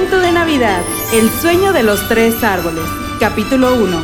Cuento de Navidad, El sueño de los tres árboles, capítulo 1.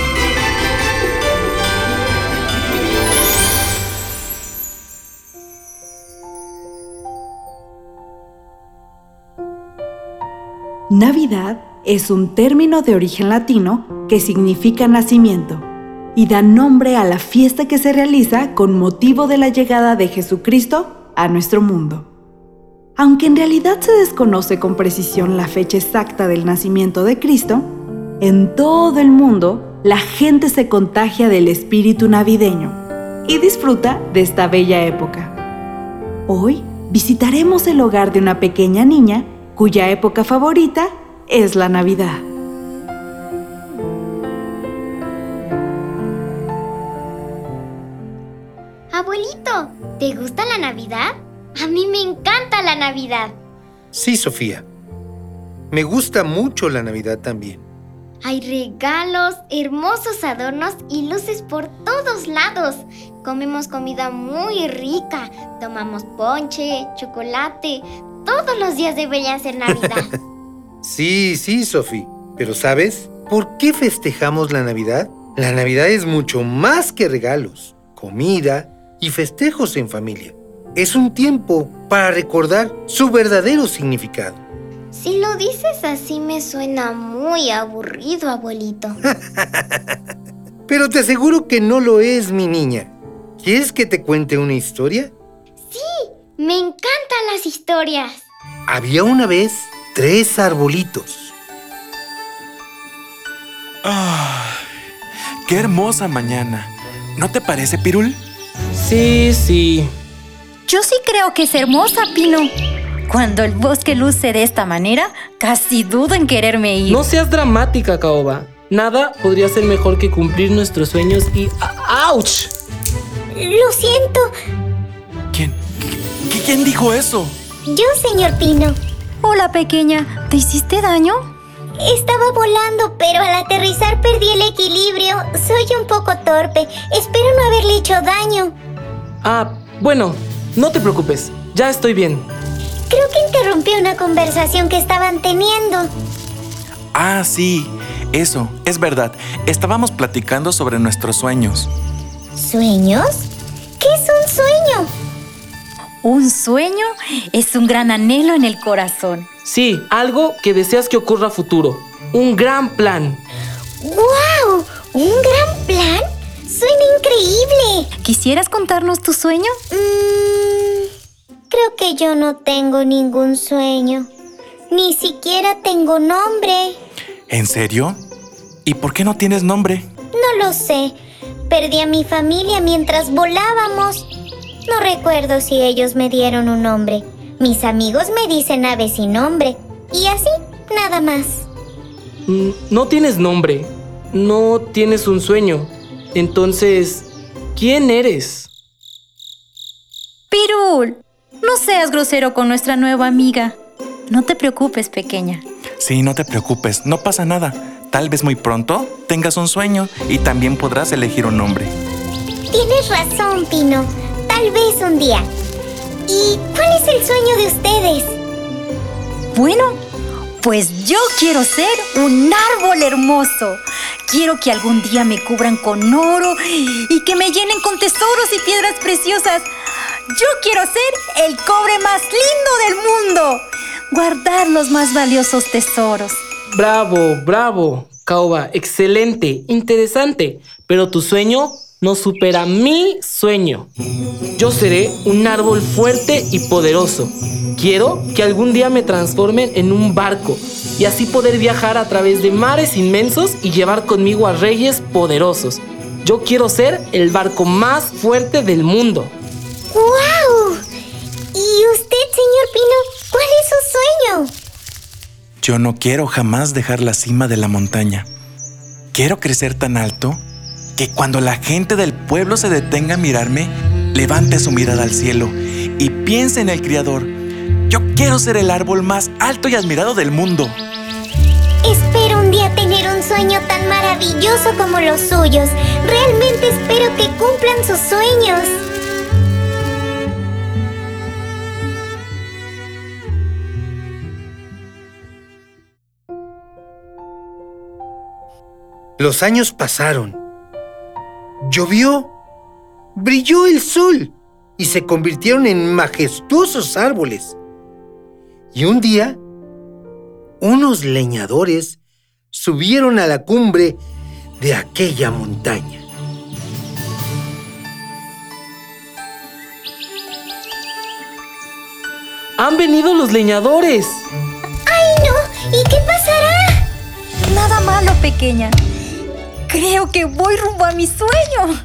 Navidad es un término de origen latino que significa nacimiento y da nombre a la fiesta que se realiza con motivo de la llegada de Jesucristo a nuestro mundo. Aunque en realidad se desconoce con precisión la fecha exacta del nacimiento de Cristo, en todo el mundo la gente se contagia del espíritu navideño y disfruta de esta bella época. Hoy visitaremos el hogar de una pequeña niña cuya época favorita es la Navidad. Abuelito, ¿te gusta la Navidad? A mí me encanta la Navidad. Sí, Sofía. Me gusta mucho la Navidad también. Hay regalos, hermosos adornos y luces por todos lados. Comemos comida muy rica. Tomamos ponche, chocolate. Todos los días deberían ser Navidad. Sí, Sofía. Pero ¿sabes por qué festejamos la Navidad? La Navidad es mucho más que regalos, comida y festejos en familia. Es un tiempo para recordar su verdadero significado. Si lo dices así me suena muy aburrido, abuelito. Pero te aseguro que no lo es, mi niña. ¿Quieres que te cuente una historia? Sí, me encantan las historias. Había una vez 3 arbolitos. ¡Qué hermosa mañana! ¿No te parece, Pirul? Sí. Yo sí creo que es hermosa, Pino. Cuando el bosque luce de esta manera, casi dudo en quererme ir. No seas dramática, Caoba. Nada podría ser mejor que cumplir nuestros sueños y... ¡Auch! Lo siento. ¿Quién dijo eso? Yo, señor Pino. Hola, pequeña. ¿Te hiciste daño? Estaba volando, pero al aterrizar perdí el equilibrio. Soy un poco torpe. Espero no haberle hecho daño. Bueno, no te preocupes. Ya estoy bien. Creo que interrumpí una conversación que estaban teniendo. Sí, eso, es verdad. Estábamos platicando sobre nuestros sueños. ¿Sueños? ¿Qué es un sueño? Un sueño es un gran anhelo en el corazón. Sí, algo que deseas que ocurra a futuro. Un gran plan. ¡Guau! ¿Un gran plan? ¡Suena increíble! ¿Quisieras contarnos tu sueño? Creo que yo no tengo ningún sueño. Ni siquiera tengo nombre. ¿En serio? ¿Y por qué no tienes nombre? No lo sé. Perdí a mi familia mientras volábamos. No recuerdo si ellos me dieron un nombre. Mis amigos me dicen ave sin nombre. Y así, nada más. No tienes nombre. No tienes un sueño. Entonces, ¿quién eres? Pirul, no seas grosero con nuestra nueva amiga. No te preocupes, pequeña. Sí, no te preocupes, no pasa nada. Tal vez muy pronto tengas un sueño y también podrás elegir un nombre. Tienes razón, Pino. Tal vez un día. ¿Y cuál es el sueño de ustedes? Bueno, pues yo quiero ser un árbol hermoso. Quiero que algún día me cubran con oro y que me llenen con tesoros y piedras preciosas. Yo quiero ser el cobre más lindo del mundo. Guardar los más valiosos tesoros. Bravo, Caoba. Excelente, interesante. Pero tu sueño no supera mi sueño. Yo seré un árbol fuerte y poderoso. Quiero que algún día me transformen en un barco y así poder viajar a través de mares inmensos y llevar conmigo a reyes poderosos. Yo quiero ser el barco más fuerte del mundo. ¡Guau! ¿Y usted, señor Pino, cuál es su sueño? Yo no quiero jamás dejar la cima de la montaña. Quiero crecer tan alto que cuando la gente del pueblo se detenga a mirarme, levante su mirada al cielo y piense en el Criador. Yo quiero ser el árbol más alto y admirado del mundo. Espero un día tener un sueño tan maravilloso como los suyos. Realmente espero que cumplan sus sueños. Los años pasaron. Llovió, brilló el sol y se convirtieron en majestuosos árboles. Y un día, unos leñadores subieron a la cumbre de aquella montaña. ¡Han venido los leñadores! ¡Ay, no! ¿Y qué pasará? Nada malo, pequeña. Creo que voy rumbo a mi sueño.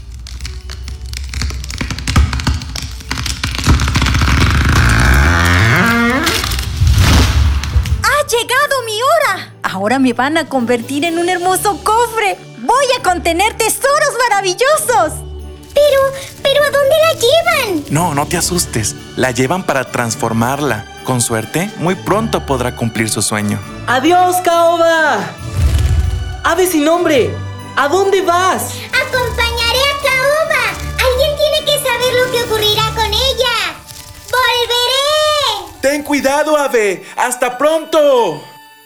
¡Ha llegado mi hora! Ahora me van a convertir en un hermoso cofre. ¡Voy a contener tesoros maravillosos! Pero ¿a dónde la llevan? No te asustes. La llevan para transformarla. Con suerte, muy pronto podrá cumplir su sueño. ¡Adiós, Caoba! ¡Ave sin nombre! ¿A dónde vas? Acompañaré a Caoba. Alguien tiene que saber lo que ocurrirá con ella. ¡Volveré! ¡Ten cuidado, ave! ¡Hasta pronto!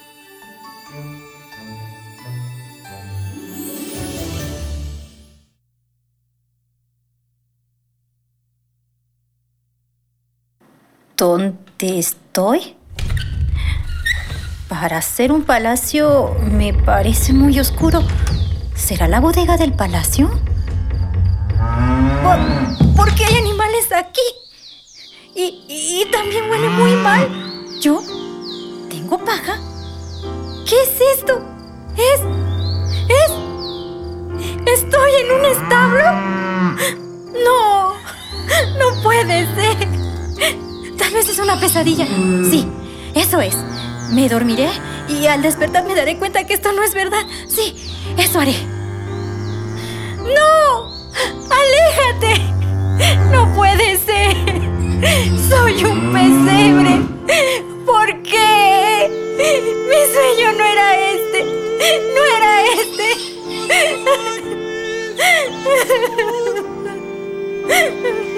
¿Dónde estoy? Para hacer un palacio me parece muy oscuro. ¿Será la bodega del palacio? ¿Por qué hay animales aquí? Y también huele muy mal. ¿Yo? ¿Tengo paja? ¿Qué es esto? ¿Estoy en un establo? No puede ser. Tal vez es una pesadilla. Sí, eso es. Me dormiré y al despertar me daré cuenta que esto no es verdad. Sí, eso haré. ¡No! ¡Aléjate! ¡No puede ser! ¡Soy un pesebre! ¿Por qué? Mi sueño no era este. ¡No era este!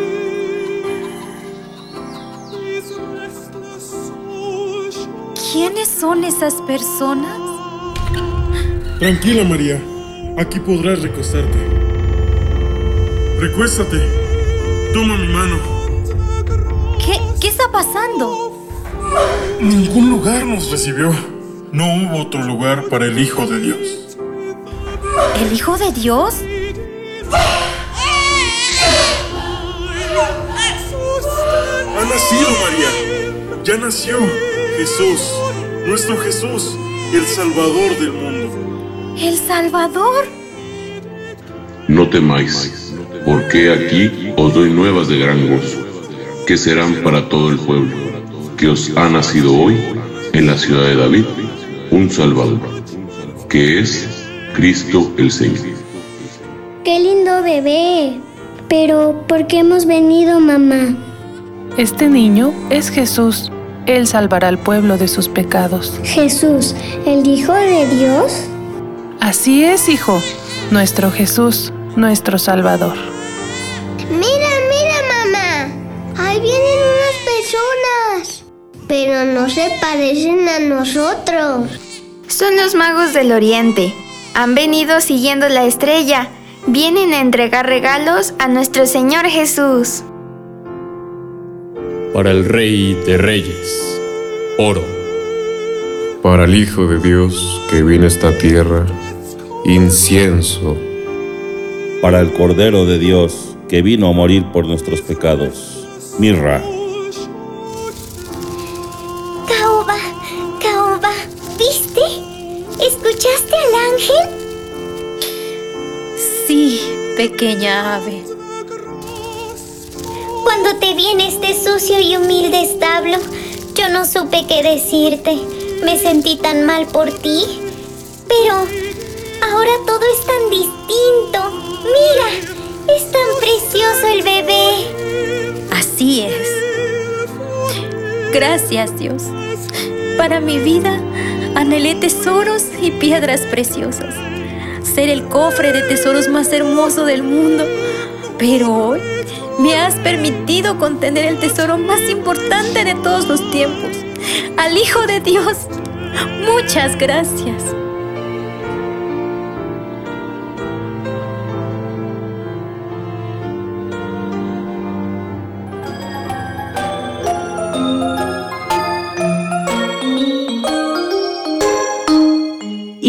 ¿Quiénes son esas personas? Tranquila, María. Aquí podrás recostarte. Recuéstate. Toma mi mano. ¿Qué está pasando? Ningún lugar nos recibió. No hubo otro lugar para el Hijo de Dios. ¿El Hijo de Dios? Ha nacido, María. Ya nació Jesús, nuestro Jesús, el Salvador del mundo. ¿El Salvador? No temáis, porque aquí os doy nuevas de gran gozo, que serán para todo el pueblo, que os ha nacido hoy en la ciudad de David un Salvador, que es Cristo el Señor. ¡Qué lindo bebé! Pero, ¿por qué hemos venido, mamá? Este niño es Jesús. Él salvará al pueblo de sus pecados. ¿Jesús, el Hijo de Dios? Así es, hijo. Nuestro Jesús, nuestro Salvador. Mira, mamá. Ahí vienen unas personas. Pero no se parecen a nosotros. Son los magos del Oriente. Han venido siguiendo la estrella. Vienen a entregar regalos a nuestro Señor Jesús. Para el Rey de Reyes, oro. Para el Hijo de Dios que vino a esta tierra, incienso. Para el Cordero de Dios que vino a morir por nuestros pecados, mirra. Caoba, ¿viste? ¿Escuchaste al ángel? Sí, pequeña ave. Cuando te vi en este sucio y humilde establo, yo no supe qué decirte. Me sentí tan mal por ti. Pero ahora todo es tan distinto. Mira, es tan precioso el bebé. Así es. Gracias, Dios. Para mi vida, anhelé tesoros y piedras preciosas. Ser el cofre de tesoros más hermoso del mundo. Pero hoy me has permitido contener el tesoro más importante de todos los tiempos, al Hijo de Dios. Muchas gracias.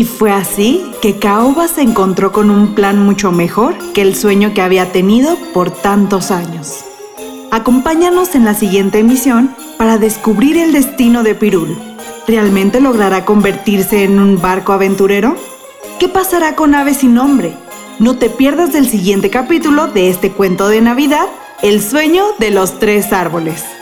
Y fue así que Caoba se encontró con un plan mucho mejor que el sueño que había tenido por tantos años. Acompáñanos en la siguiente emisión para descubrir el destino de Pirul. ¿Realmente logrará convertirse en un barco aventurero? ¿Qué pasará con Ave sin nombre? No te pierdas del siguiente capítulo de este cuento de Navidad, El sueño de los 3 árboles.